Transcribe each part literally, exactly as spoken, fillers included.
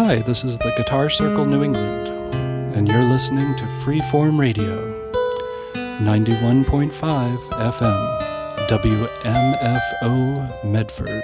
Hi, this is the Guitar Circle New England, and you're listening to Freeform Radio, ninety-one point five F M, W M F O Medford.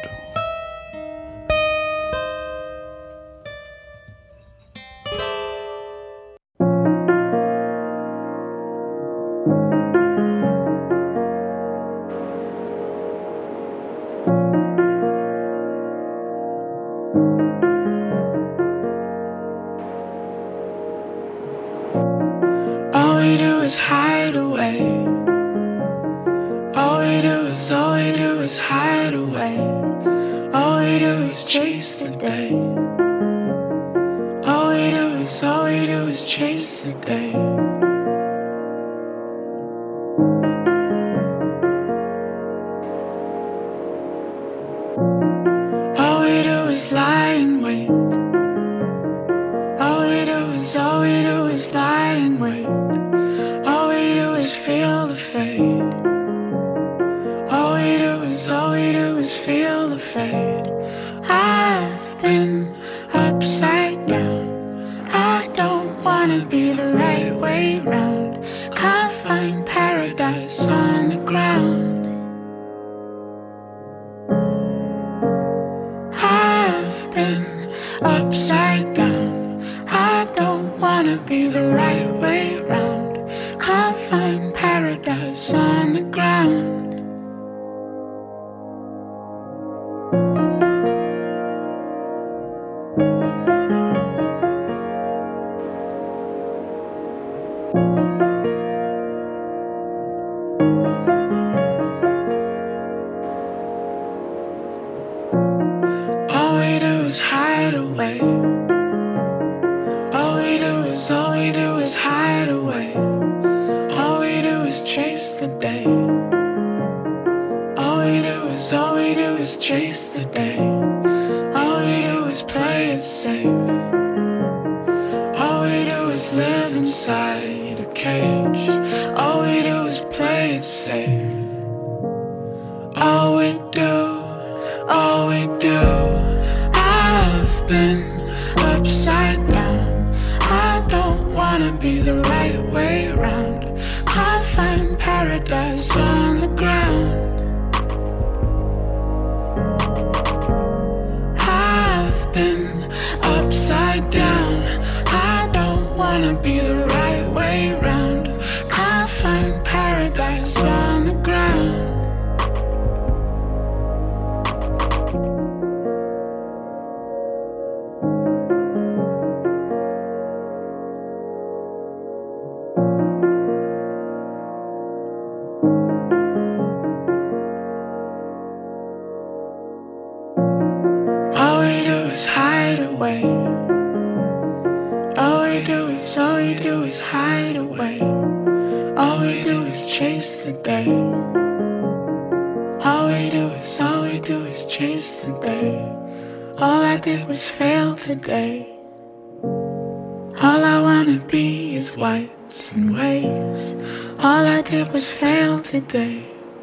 Today,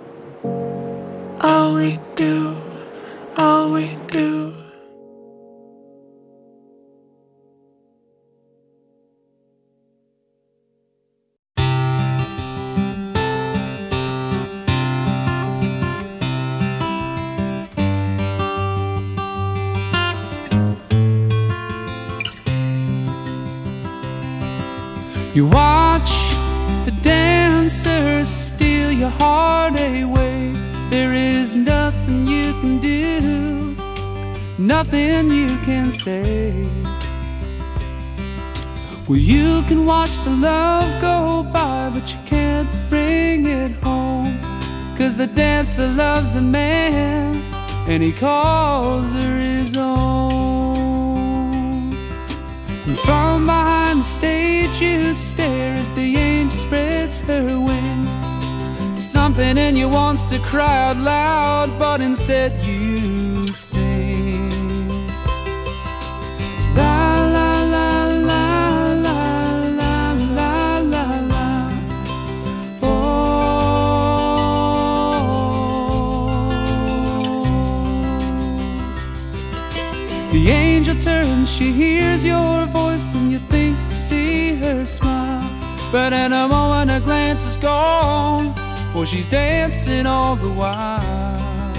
all we do, all we do. You watch the dancers steal your heart away. There is nothing you can do, nothing you can say. Well, you can watch the love go by, but you can't bring it home. 'Cause the dancer loves a man, and he calls her his own. And from behind the stage you stare as the angel spreads her wings. Something in you wants to cry out loud, but instead you sing. La la la la la la la la la. Oh. The angel turned then she hears your voice and you think you see her smile. But in a moment her glance is gone, for she's dancing all the while.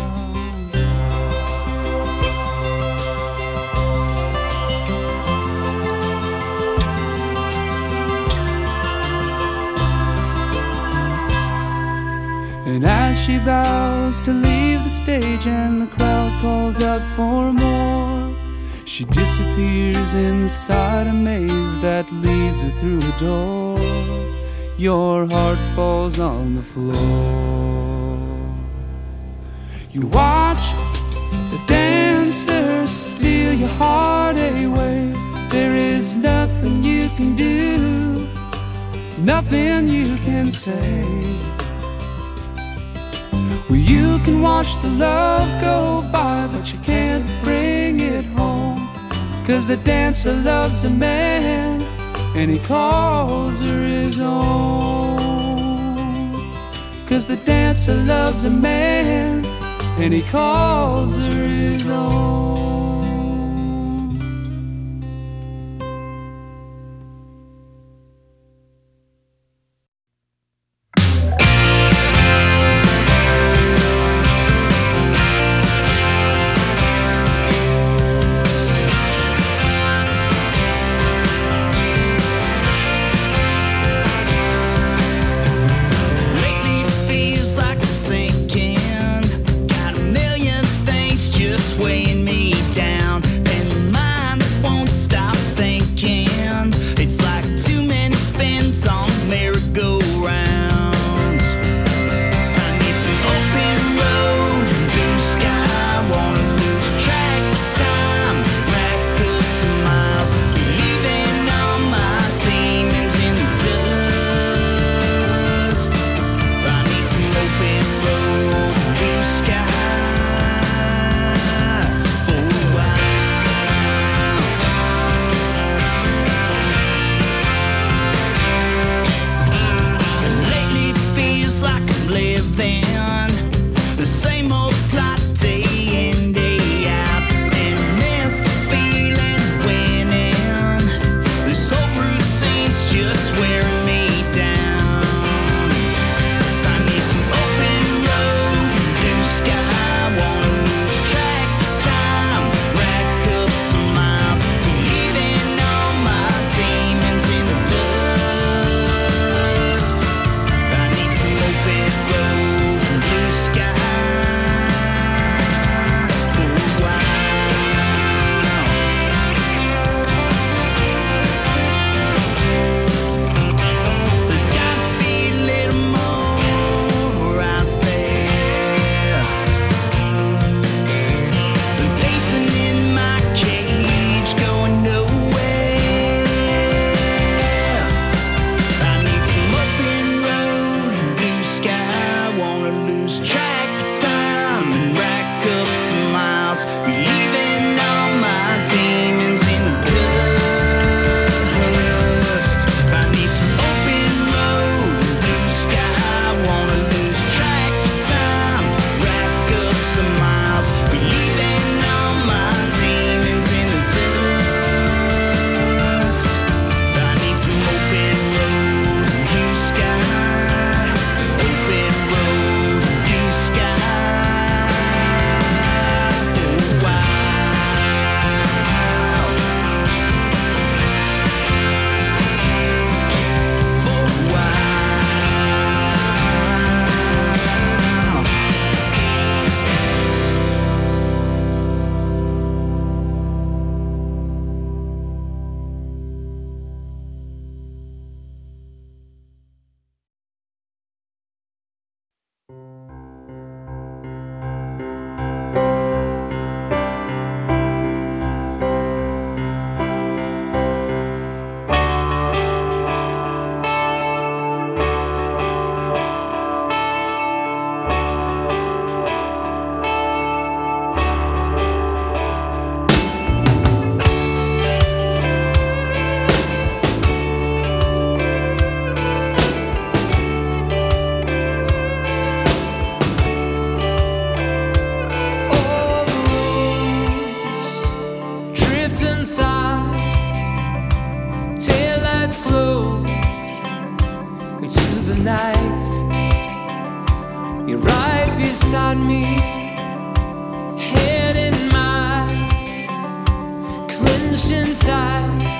And as she bows to leave the stage and the crowd calls out for more, she disappears inside a maze that leads her through a door. Your heart falls on the floor. You watch the dancer steal your heart away. There is nothing you can do, nothing you can say. Well, you can watch the love go by, but you can't bring it home. 'Cause the dancer loves a man, and he calls her his own. 'Cause the dancer loves a man, and he calls her his own. Weighing me beside me, head in mine, clenching tight.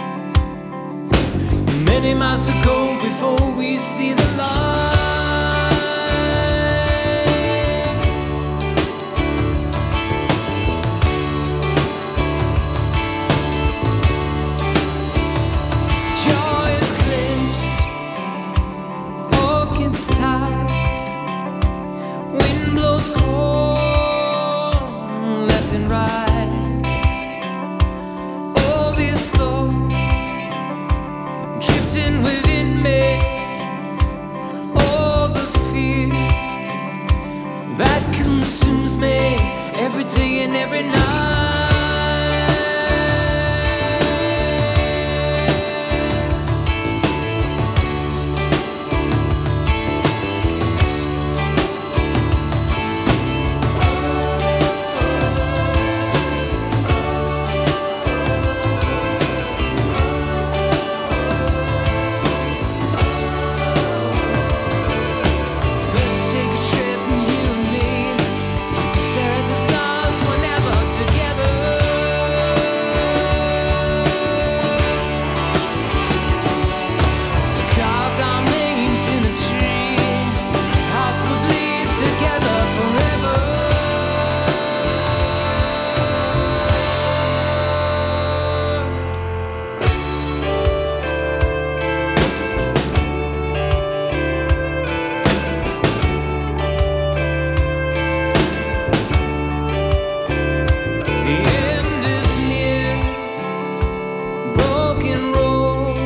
Many miles to go before we see the light. Jaw is clenched, pockets tight. Wind blows cold, left and right. All these thoughts drifting within me, all the fear that consumes me every day and every night. Let's take a trip, you and me, stare at the stars whenever together. Carved our names in a tree, hearts will bleed together forever. The end is near, broken road.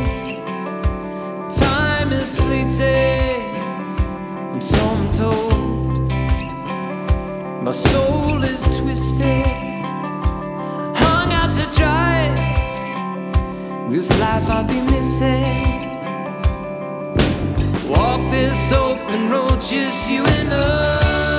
Time is fleeting, and so I'm told. My soul is twisted, hung out to dry. This life I'll be missing. Walk this open road, just you and I.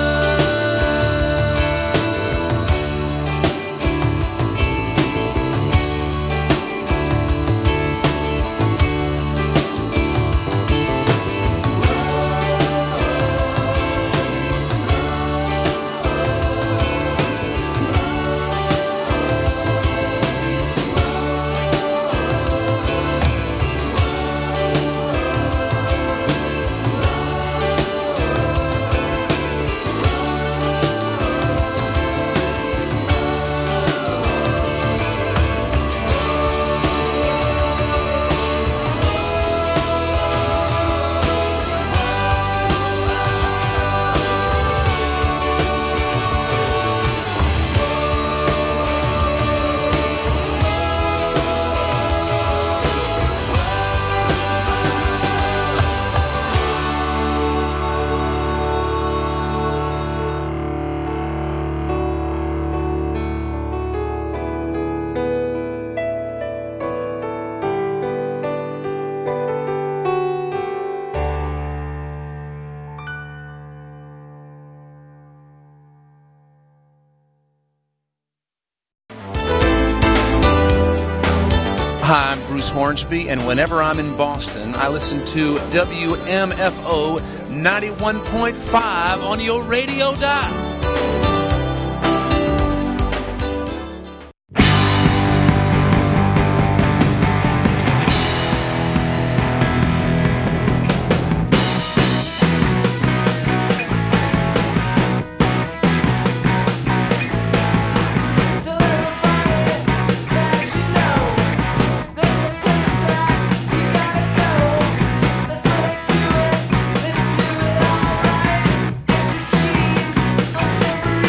Hi, I'm Bruce Hornsby, and whenever I'm in Boston, I listen to W M F O ninety-one point five on your radio dial. Let's do it alright. There's a cheese, a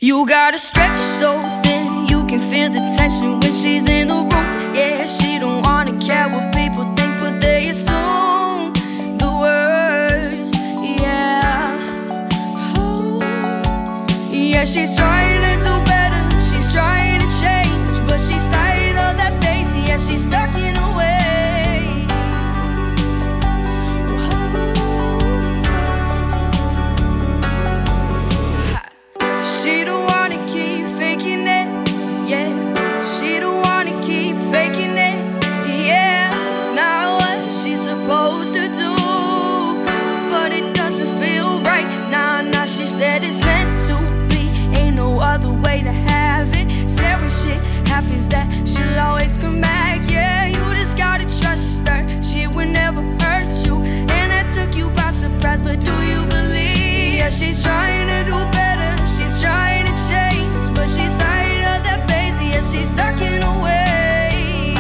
You gotta stretch so thin, you can feel the tension when she's in the room. Yeah, she don't wanna care what people think, but they assume the worst. Yeah, oh. Yeah, she's trying to do better, she's trying to change, but she's tired of that face. Yeah, she's stuck in her ways. She don't wanna keep faking it, yeah. She don't wanna keep faking it, yeah. It's not what she's supposed to do, but it doesn't feel right. Nah, nah, she said it's meant to be, ain't no other way to have it. Said when shit happens that she'll always come back, yeah. You just gotta trust her, she would never hurt you, and that took you by surprise, but do you believe? Yeah, she's trying to do better, she's trying to change, but she's tired of that face. Yeah, she's stuck in her ways.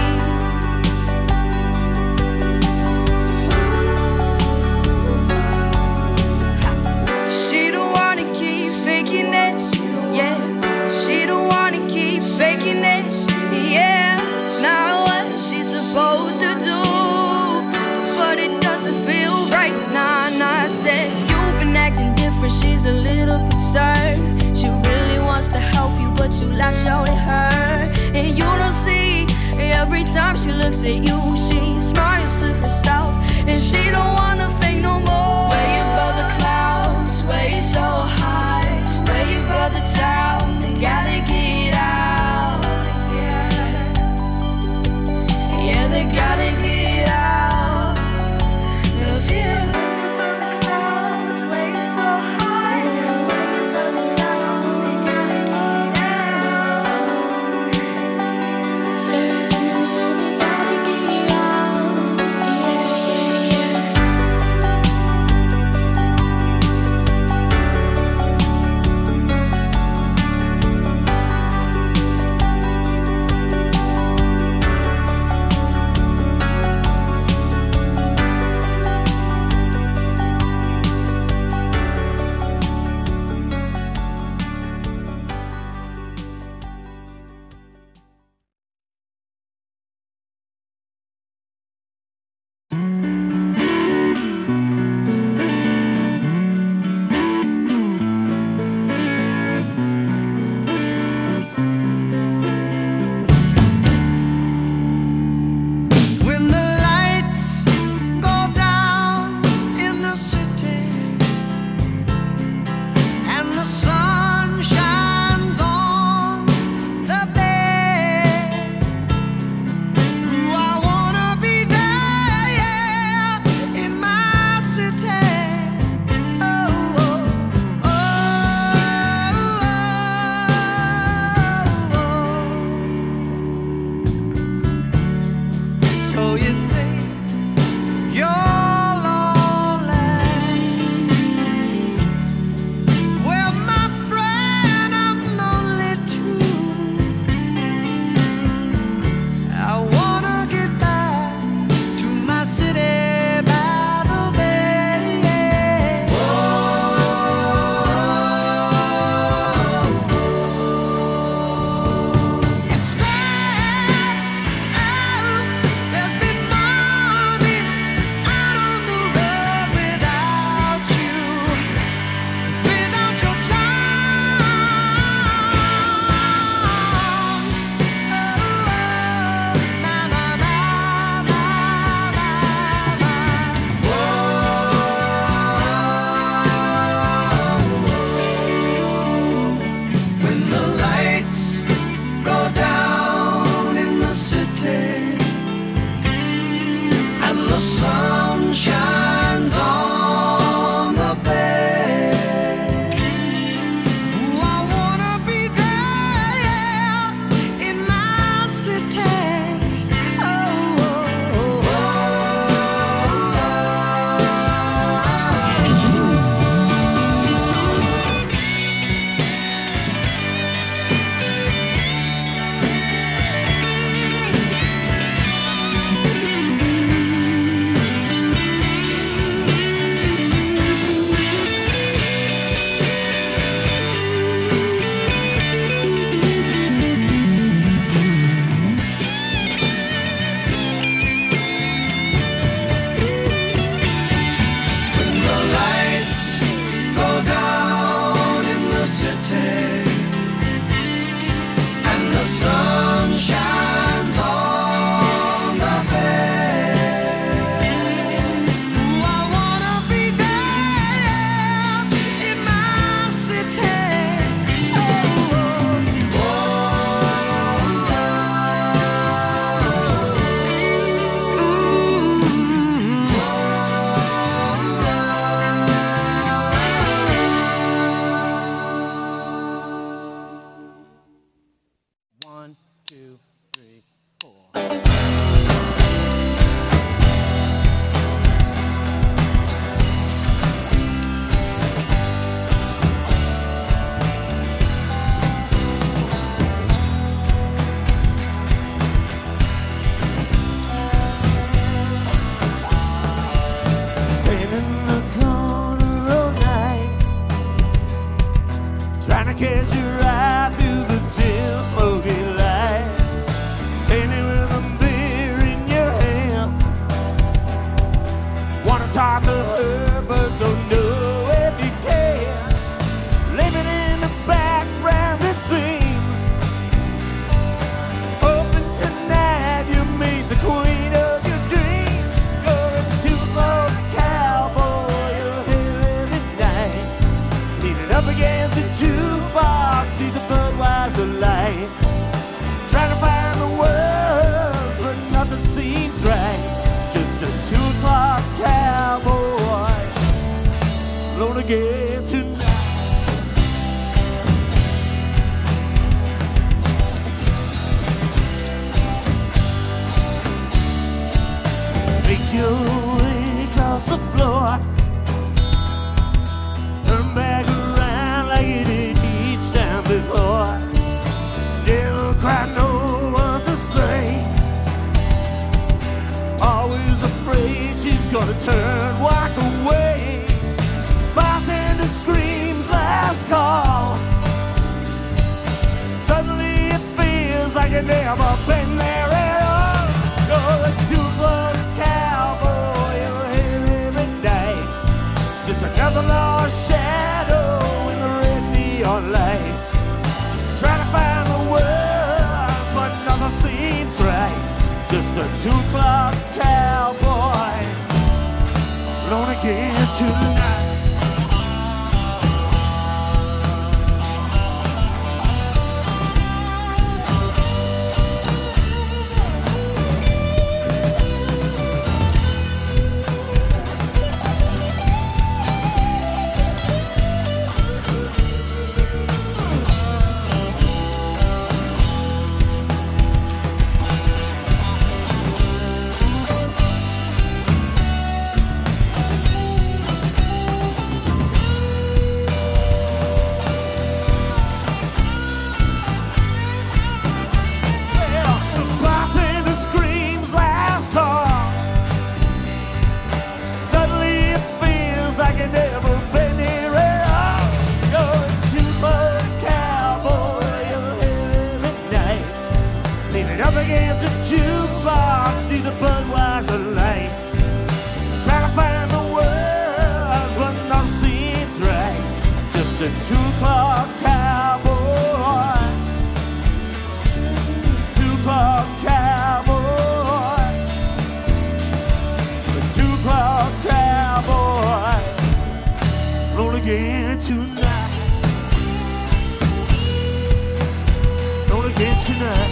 She don't wanna keep faking it, yeah. She don't wanna keep faking it, yeah. It's not what she's supposed to do, but it doesn't feel right. Nah, nah, I said you've been acting different, she's a little concerned. She really wants to help you, but you lash out at her, and you don't see. Every time she looks at you, she smiles to herself, and she don't wanna fake no more. Where you above the clouds, where you so high, where you above the town, you gotta get out. Yeah, yeah, they gotta get out of here. again tonight. Make your way across the floor, turn back around like you did each time before. Never quite know what to say, always afraid she's gonna turn, walk away. Bartender screams last call, suddenly it feels like you've never been there at all. You're a two-foot cowboy, you're here every day, just another lost shadow in the red neon light. Trying to find the words, but nothing seems right. Just a two-clock cowboy, alone again tonight. Two-clock cowboy, two-clock cowboy, the two-clock cowboy, roll again tonight, roll again tonight.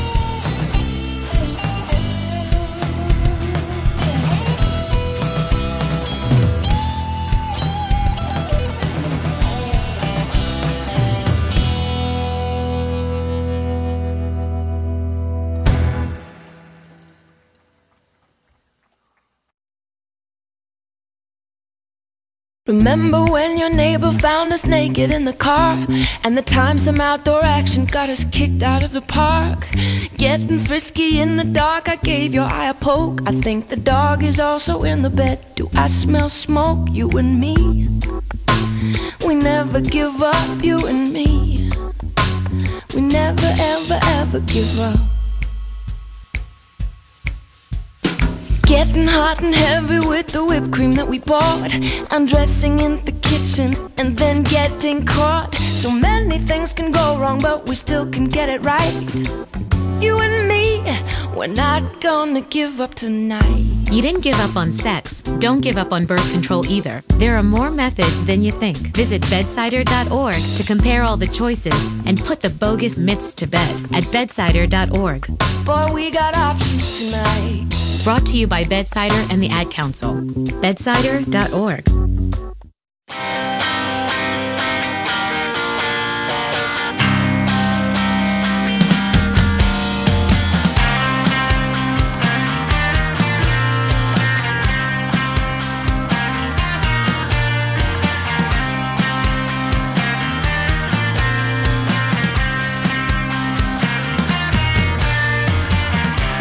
Remember when your neighbor found us naked in the car, and the time some outdoor action got us kicked out of the park? Getting frisky in the dark, I gave your eye a poke. I think the dog is also in the bed. Do I smell smoke? You and me, we never give up, you and me, we never ever ever give up. Getting hot and heavy with the whipped cream that we bought, undressing in the kitchen and then getting caught. So many things can go wrong, but we still can get it right. You and me, we're not gonna give up tonight. You didn't give up on sex. Don't give up on birth control either. There are more methods than you think. Visit bedsider dot org to compare all the choices and put the bogus myths to bed at bedsider dot org. Boy, we got options tonight. Brought to you by Bedsider and the Ad Council. bedsider dot org.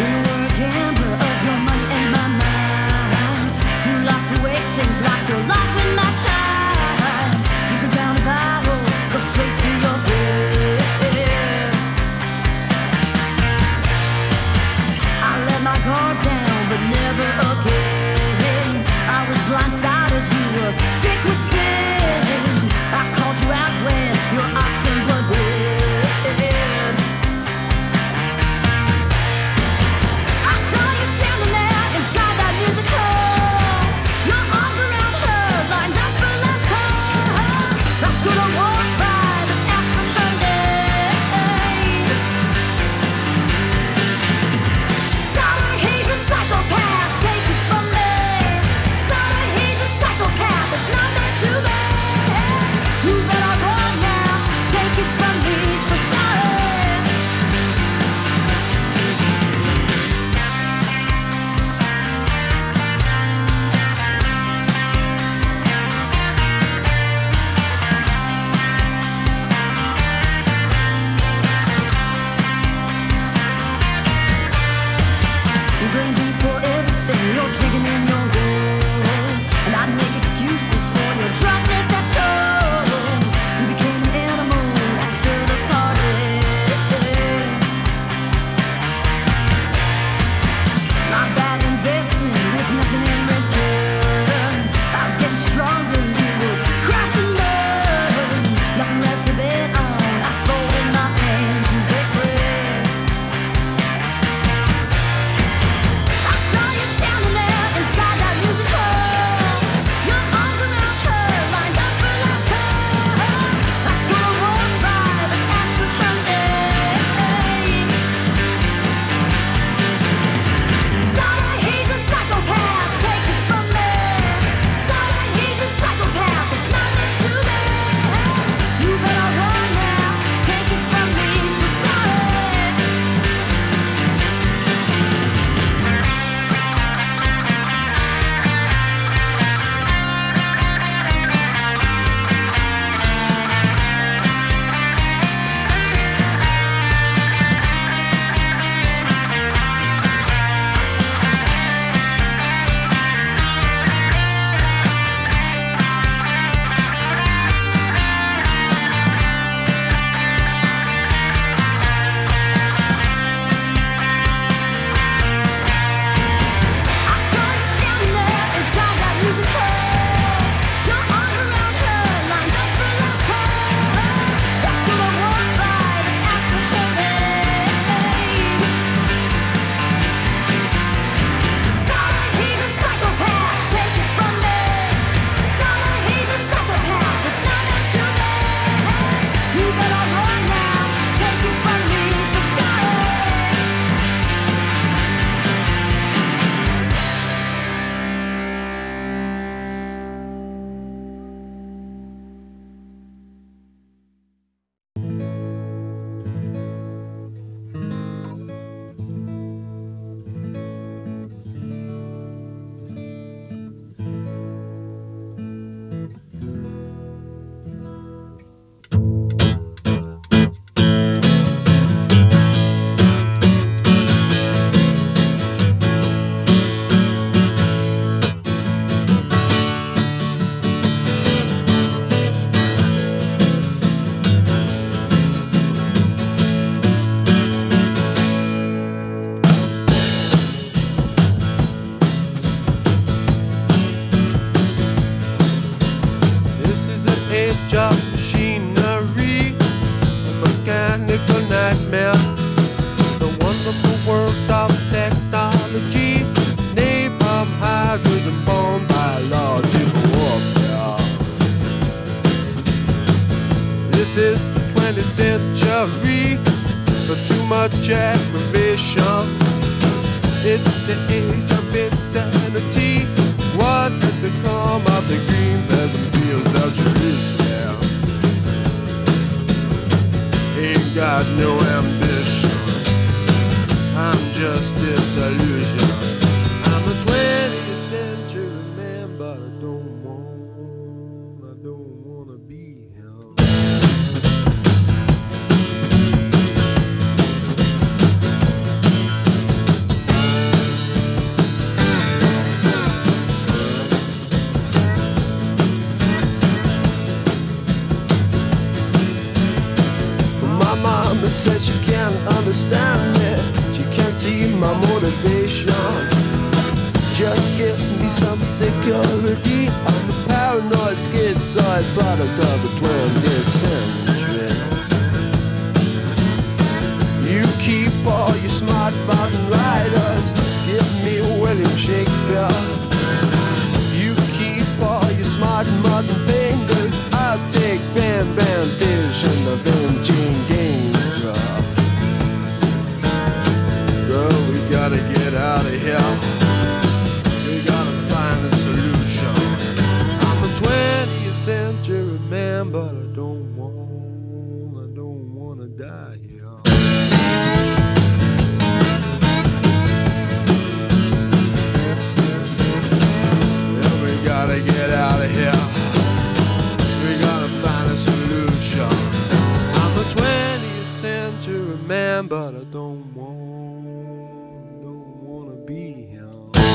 Things like your life much aggravation. It's the age of insanity. What did become of the green pleasant fields of Jerusalem? Ain't got no ambition. I'm just disillusion. I'm a twentieth century man, but I don't want, I don't want to be him. My mama said she can't understand me. She can't see my motivation. Just give me some security. I'm a paranoid schizoid product of the twentieth century. You keep all your smart mountain riders. Give me William Shakespeare. You keep all your smart modern fingers. I'll take Bam Bam Dish and the Vinci Game. Girl, we gotta get out of here. We gotta find a solution. I'm a twentieth century man, but I don't want, I don't wanna die here. Yeah, we gotta get out of here. We gotta find a solution. I'm a twentieth century man, but I don't want, don't wanna be him.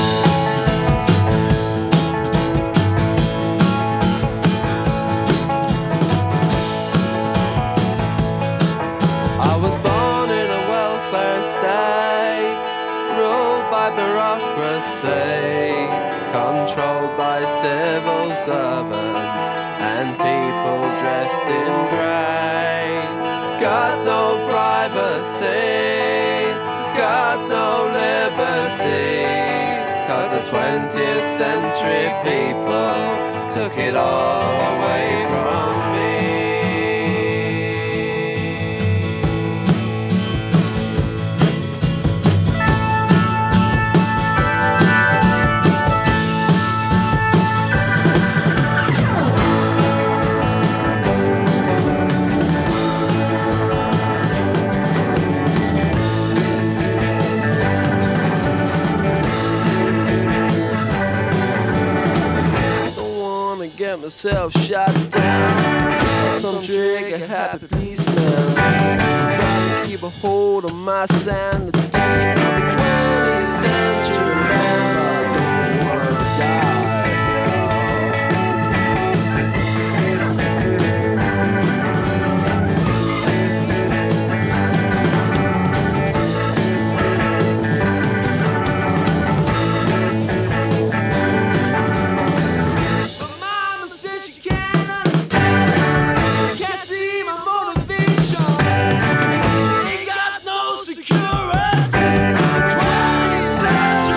I was born in a welfare state, ruled by bureaucracy, controlled by civil servants and people dressed in grey. Got no privacy, got no liberty, 'cause the twentieth century people took it all away from me. Get myself shot down. Some trigger happy policeman. Gotta keep a hold on my sanity. I'm a twentieth century man, but I don't wanna die. Security.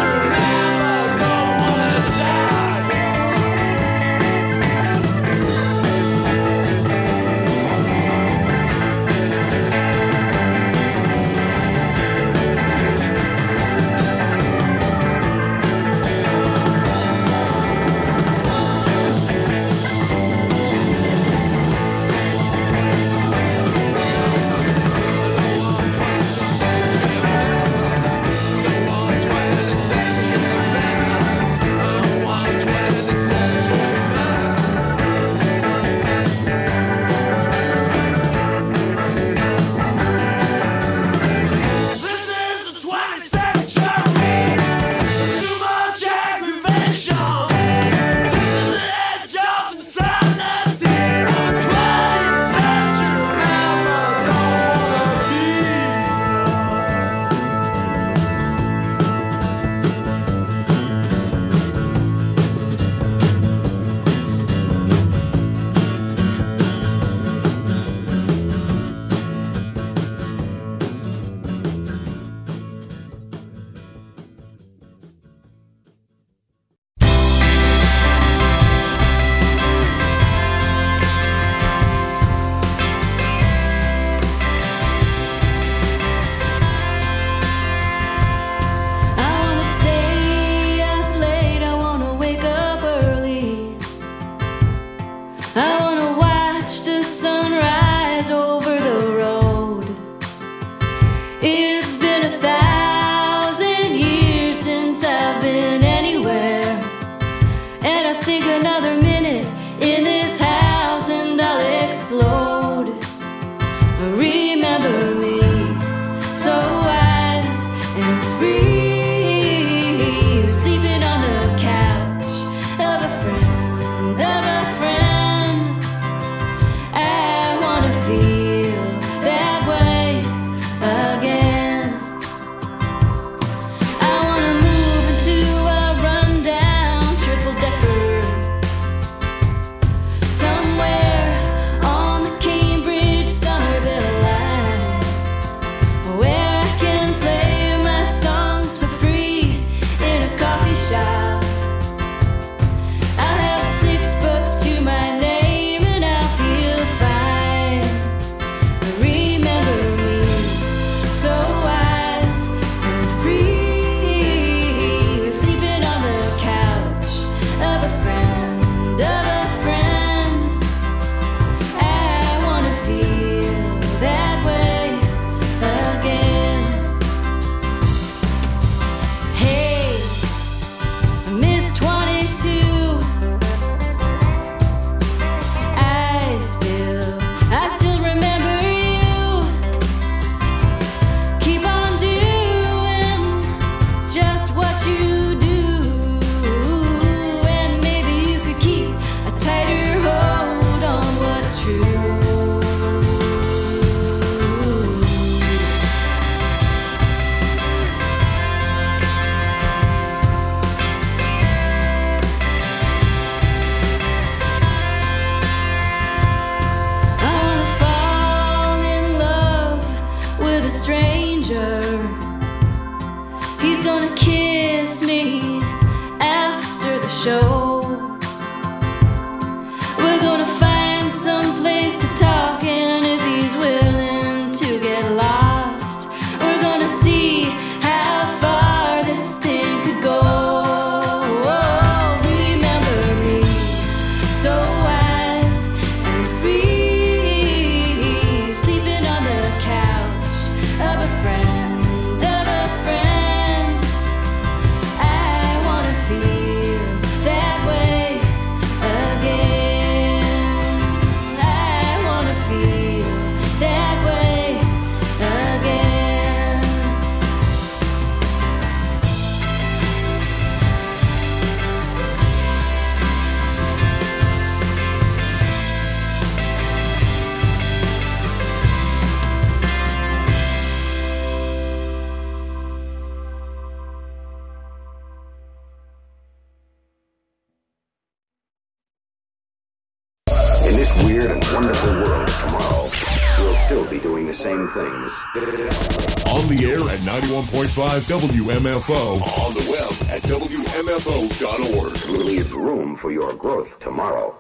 stranger. He's gonna kiss me after the show. We're gonna find some place to talk, and if he's willing to get lost, we're gonna see how far this thing could go. Oh, remember me, so wild and free, sleeping on the couch of a friend, of a friend. I wanna feel that way again. I wanna feel that way again. In this weird and wonderful world tomorrow, we'll still be doing the same things. On the air at ninety-one point five W M F O. On the web at W M F O dot org. We'll leave room for your growth tomorrow.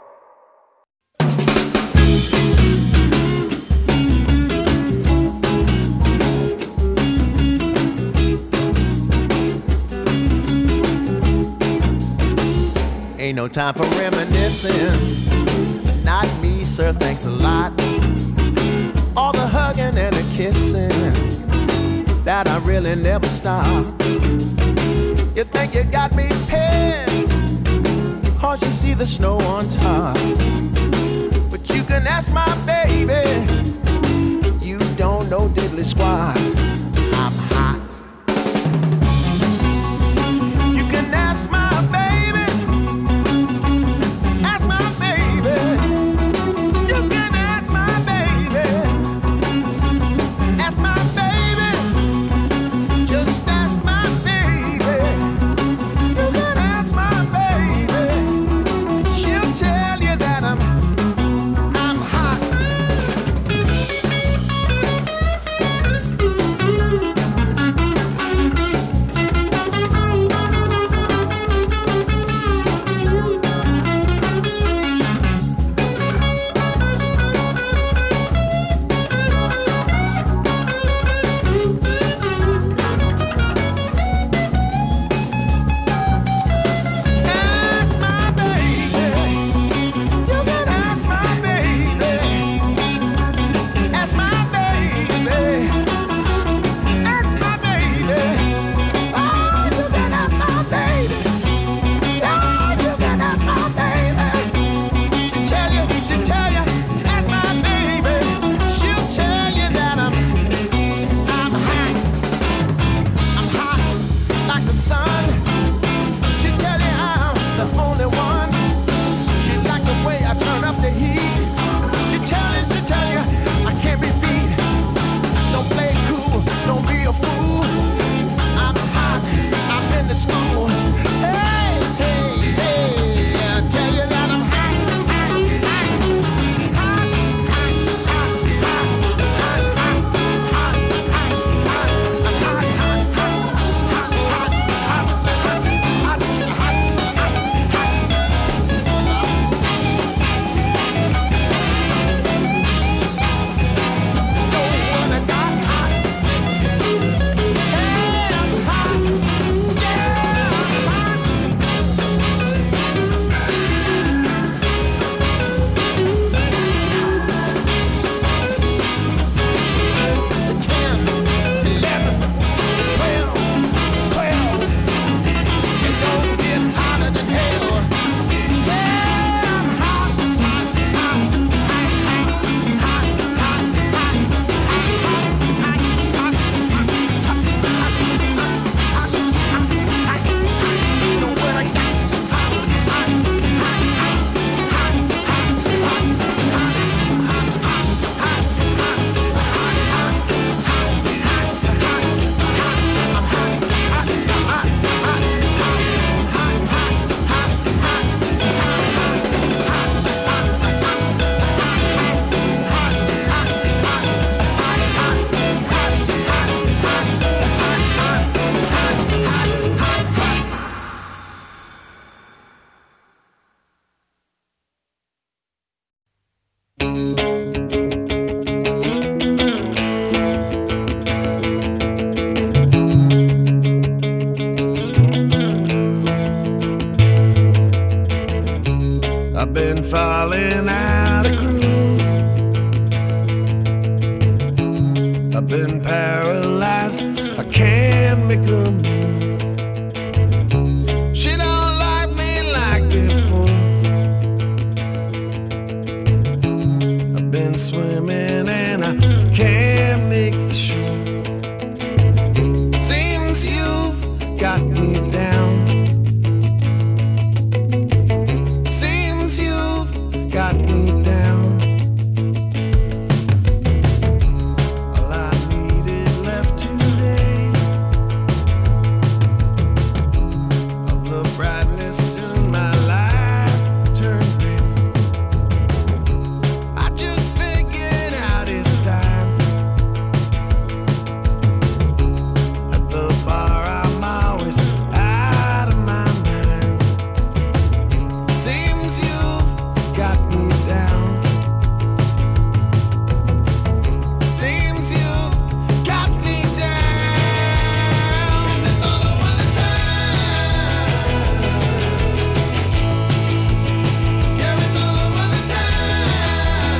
Ain't no time for reminiscing. Not me, sir, thanks a lot. All the hugging and the kissing, that I really never stop. You think you got me pinned, cause you see the snow on top. But you can ask my baby, you don't know diddly squat. I'm hot. You can ask my baby, ask my baby. You can ask my baby, ask my baby. Just ask my baby. You can ask my baby. She'll tell you that I'm, I'm hot. falling out of groove. I've been paralyzed, I can't make a move. She don't like me like before. I've been swimming and I can't make the shore. Seems you've got me down. Seems you've got me down. All I needed left today, all the brightness in my life turned gray. I just figured out it's time. At the bar I'm always out of my mind. Seems you've got me down. Seems you've got me down. 'Cause it's all over the town. Yeah, it's all over the town.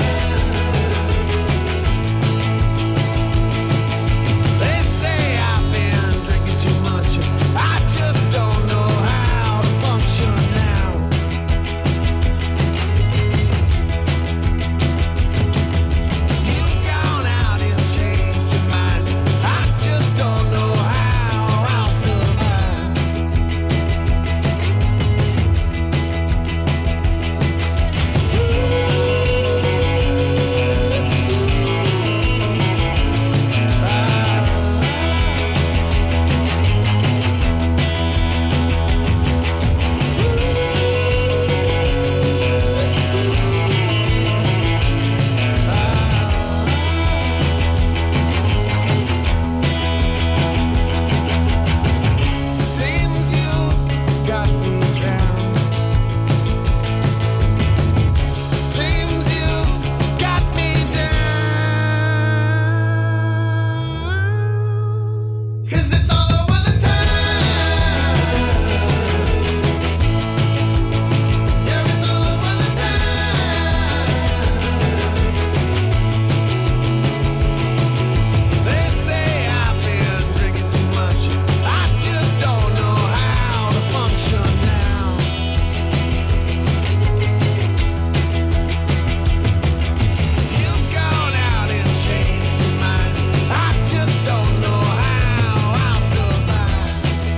They say I've been drinking too much. I just don't know how to function now. You've gone out and changed your mind. I just don't know how I'll survive. Seems you've got me down. Seems you've got me down. 'Cause it's all over the town. Yeah, it's all over the town. They say I've been drinking too much. I just don't know how to function now. You've gone out and changed your mind. I just don't know how I'll survive.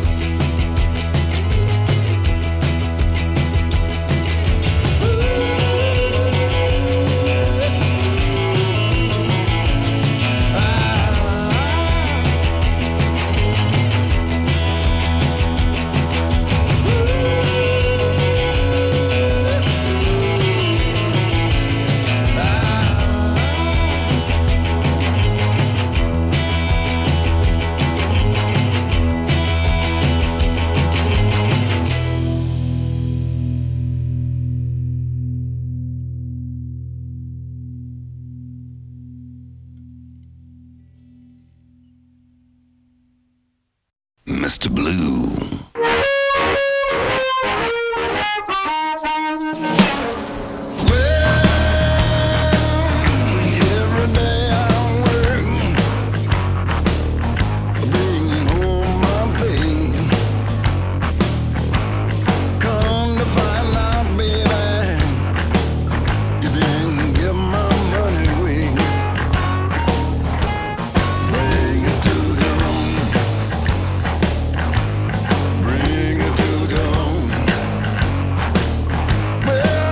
Mister Blue. Every day I work, bring home my pay. Come to find out, baby, you didn't give my money away. Bring it to the room. Bring it to the room. Well,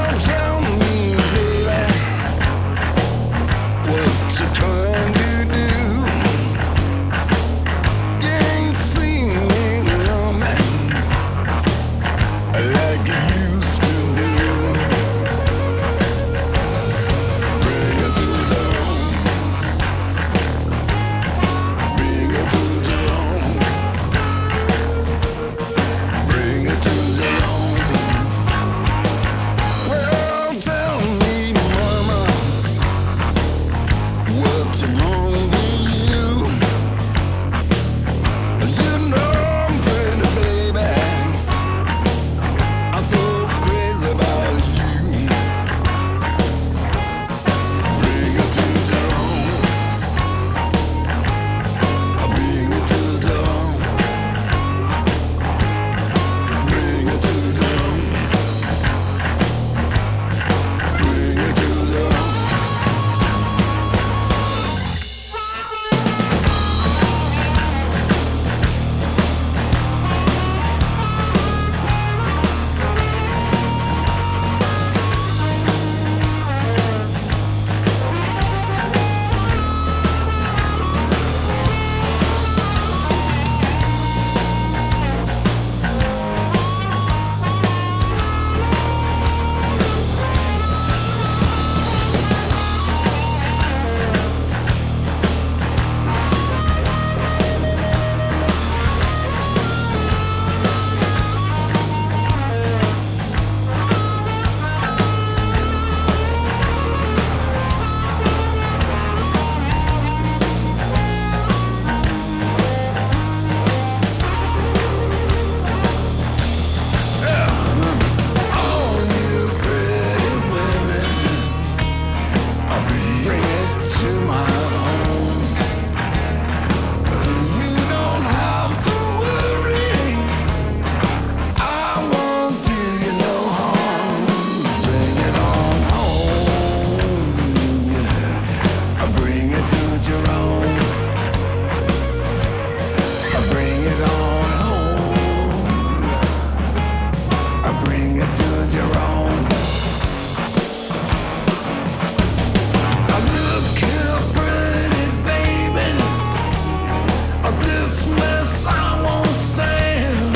Christmas I won't stand.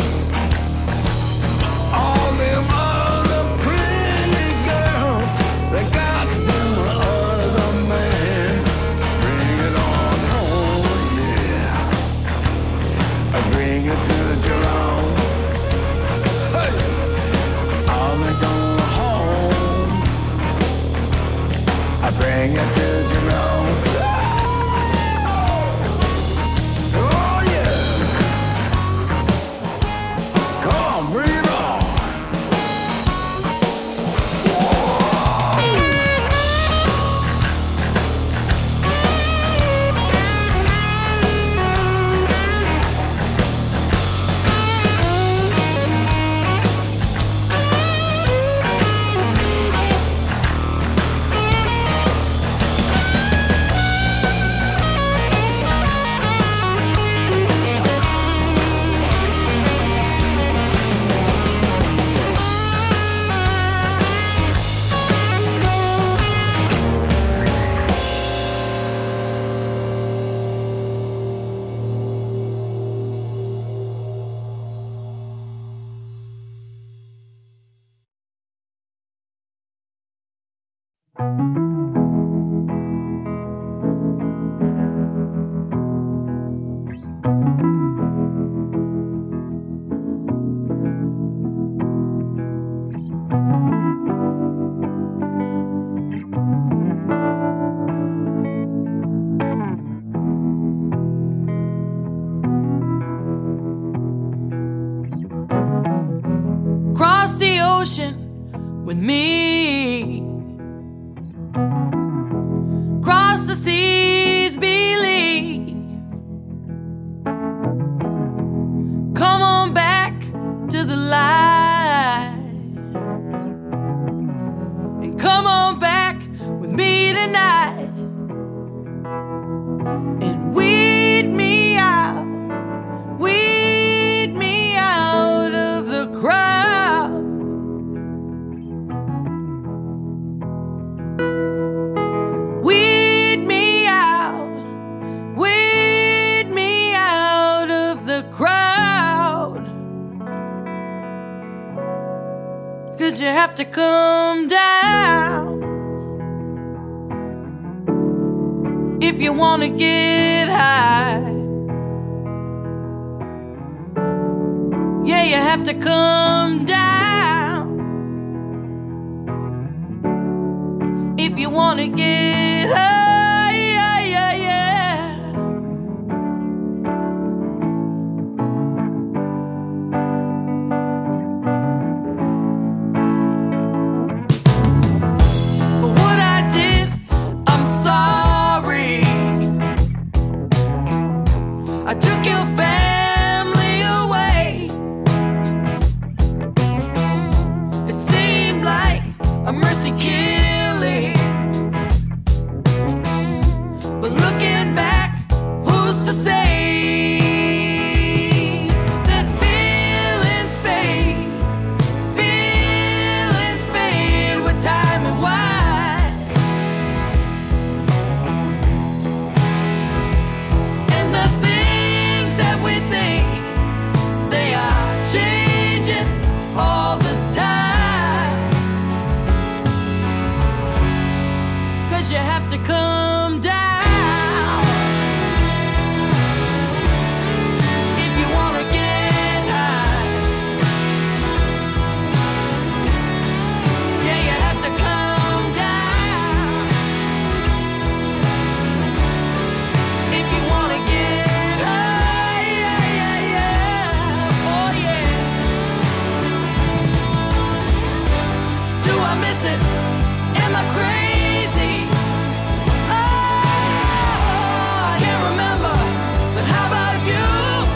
All them other pretty girls, they got them other man. Bring it on home, yeah. Bring it to Jerome. Hey, I'll make on home. I bring it to Jerome. Oh yeah. Come on, bring it on. Cross the ocean with me. Cross the seas, believe. Come on back to the light. And come on back with me tonight. And weed me out. Weed me out of the crowd. Weed me out, weed me out of the crowd. 'Cause you have to come down if you wanna get high. Yeah, you have to come down if you wanna get